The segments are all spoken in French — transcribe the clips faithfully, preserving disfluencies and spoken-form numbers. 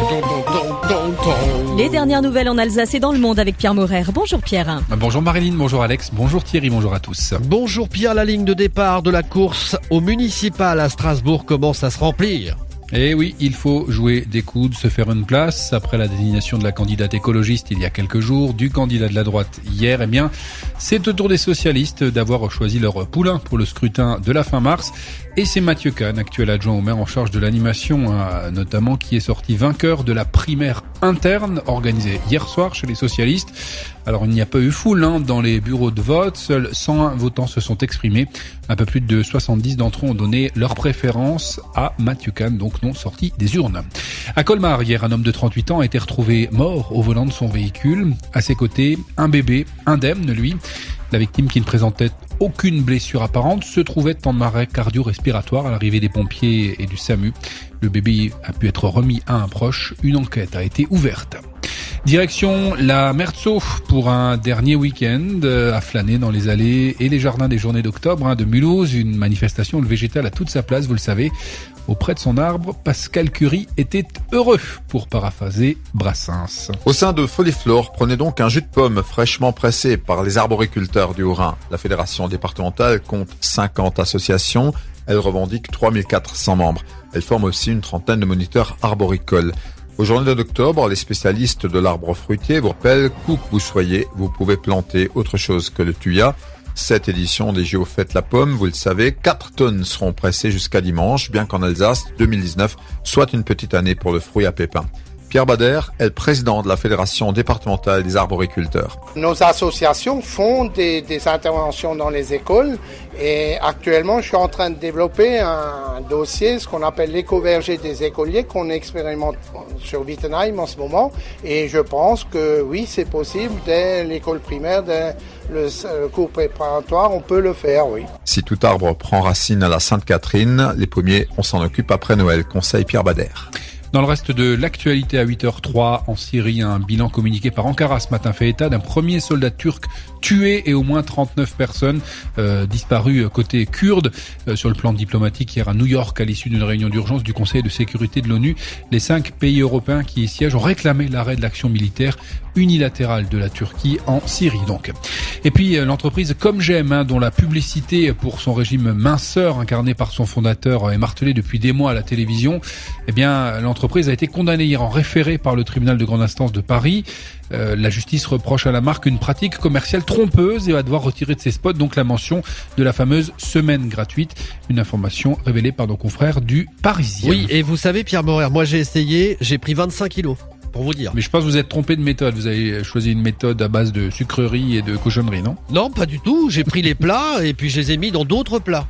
Les dernières nouvelles en Alsace et dans le monde avec Pierre Maurer. Bonjour Pierre. Bonjour Marilyn, bonjour Alex, bonjour Thierry, bonjour à tous. Bonjour Pierre, la ligne de départ de la course au municipal à Strasbourg commence à se remplir. Eh oui, il faut jouer des coudes, se faire une place. Après la désignation de la candidate écologiste il y a quelques jours, du candidat de la droite hier, eh bien, c'est au tour des socialistes d'avoir choisi leur poulain pour le scrutin de la fin mars. Et c'est Mathieu Kahn, actuel adjoint au maire en charge de l'animation, hein, notamment, qui est sorti vainqueur de la primaire interne organisée hier soir chez les socialistes. Alors, il n'y a pas eu foule hein, dans les bureaux de vote. Seuls cent un votants se sont exprimés. Un peu plus de soixante-dix d'entre eux ont donné leur préférence à Mathieu Kahn, donc non sorti des urnes. À Colmar, hier, un homme de trente-huit ans a été retrouvé mort au volant de son véhicule. À ses côtés, un bébé, indemne, lui. La victime, qui ne présentait aucune blessure apparente, se trouvait en arrêt cardio-respiratoire à l'arrivée des pompiers et du SAMU. Le bébé a pu être remis à un proche. Une enquête a été ouverte. Direction la Mertsault pour un dernier week-end à flâner dans les allées et les jardins des journées d'octobre hein, de Mulhouse. Une manifestation où le végétal a toute sa place, vous le savez. Auprès de son arbre, Pascal Curie était heureux, pour paraphraser Brassens. Au sein de Foliflore, prenez donc un jus de pomme fraîchement pressé par les arboriculteurs du Haut-Rhin. La fédération départementale compte cinquante associations. Elle revendique trois mille quatre cents membres. Elle forme aussi une trentaine de moniteurs arboricoles. Aux journées d'octobre, les spécialistes de l'arbre fruitier vous rappellent qu'où que vous soyez, vous pouvez planter autre chose que le thuya. Cette édition des J O fête la pomme, vous le savez, quatre tonnes seront pressées jusqu'à dimanche, bien qu'en Alsace, deux mille dix-neuf soit une petite année pour le fruit à pépins. Pierre Bader est le président de la Fédération départementale des arboriculteurs. Nos associations font des, des interventions dans les écoles et actuellement je suis en train de développer un dossier, ce qu'on appelle l'éco-verger des écoliers, qu'on expérimente sur Wittenheim en ce moment, et je pense que oui, c'est possible dès l'école primaire, dès le, le cours préparatoire, on peut le faire, oui. Si tout arbre prend racine à la Sainte-Catherine, les pommiers, on s'en occupe après Noël, conseille Pierre Bader. Dans le reste de l'actualité, à huit heures zéro trois, en Syrie, un bilan communiqué par Ankara ce matin fait état d'un premier soldat turc tué et au moins trente-neuf personnes euh, disparues côté kurde. Euh, sur le plan diplomatique, hier à New York, à l'issue d'une réunion d'urgence du Conseil de sécurité de l'ONU, les cinq pays européens qui y siègent ont réclamé l'arrêt de l'action militaire unilatérale de la Turquie en Syrie. Donc. Et puis euh, l'entreprise Comme J'aime, hein, dont la publicité pour son régime minceur incarné par son fondateur est martelée depuis des mois à la télévision, eh bien l'entreprise L'entreprise a été condamnée hier en référé par le tribunal de grande instance de Paris. Euh, la justice reproche à la marque une pratique commerciale trompeuse et va devoir retirer de ses spots donc la mention de la fameuse semaine gratuite. Une information révélée par nos confrères du Parisien. Oui, et vous savez Pierre Maurer, moi j'ai essayé, j'ai pris vingt-cinq kilos. Pour vous dire. Mais je pense que vous êtes trompé de méthode. Vous avez choisi une méthode à base de sucreries et de cochonneries, non? Non, pas du tout. J'ai pris les plats et puis je les ai mis dans d'autres plats.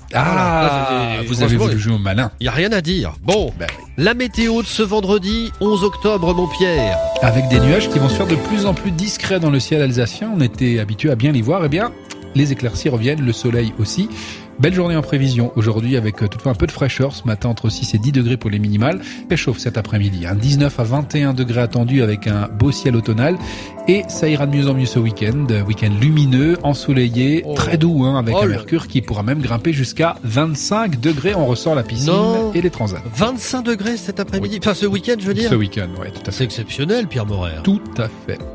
Ah, voilà. Là, vous avez voulu jouer au malin. Il n'y a rien à dire. Bon, ben, la météo de ce vendredi onze octobre, mon Pierre. Avec des nuages qui vont se faire de plus en plus discrets dans le ciel alsacien. On était habitué à bien les voir. Eh bien, les éclaircies reviennent, le soleil aussi. Belle journée en prévision aujourd'hui avec toutefois un peu de fraîcheur ce matin, entre six et dix degrés pour les minimales. Réchauffe cet après-midi, hein. dix-neuf à vingt et un degrés attendus avec un beau ciel automnal. Et ça ira de mieux en mieux ce week-end. Week-end lumineux, ensoleillé, oh. très doux, hein, avec oh un mercure qui pourra même grimper jusqu'à vingt-cinq degrés. On ressort la piscine non. et les transats. vingt-cinq degrés cet après-midi, oui. Enfin ce week-end je veux dire. Ce week-end, ouais, tout à fait. C'est exceptionnel Pierre Maurer. Tout à fait.